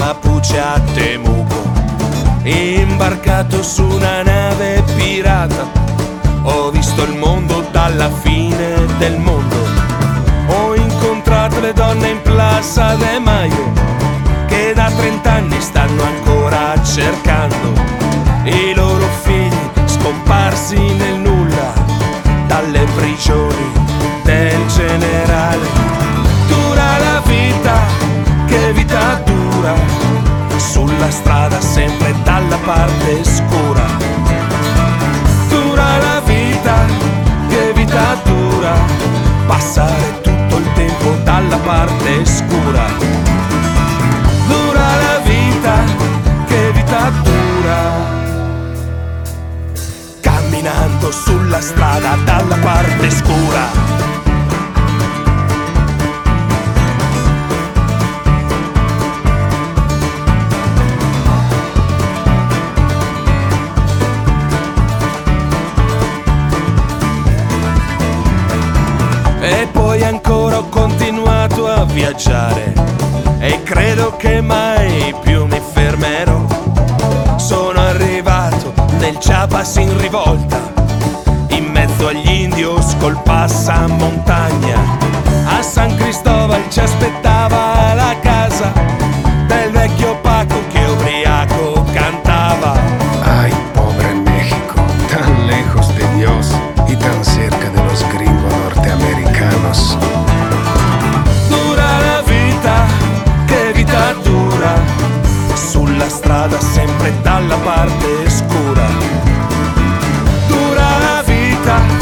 Mapuche a Temuco, imbarcato su una nave pirata. Ho visto il mondo dalla fine del mondo. Ho incontrato le donne in Plaza de Mayo, che da 30 anni stanno ancora cercando i loro figli scomparsi nel nulla dalle prigioni del generale. Dura la vita, che vita dura, sulla strada sempre dalla parte scura. Dura la vita, che vita dura, passare tutto il tempo dalla parte scura. Dura la vita, che vita dura, camminando sulla strada dalla parte scura. E poi ancora ho continuato a viaggiare e credo che mai più mi fermerò. Sono arrivato nel Chiapas in rivolta, in mezzo agli indios col passamontagna. A San Cristobal ci aspettava la casa del vecchio Paco che ubriaco cantava. Ay, pobre México, tan lejos de Dios y tan cerca de los gringos norteamericanos. Dura la vita, che vita dura, sulla strada sempre dalla parte scura. Dura la vita,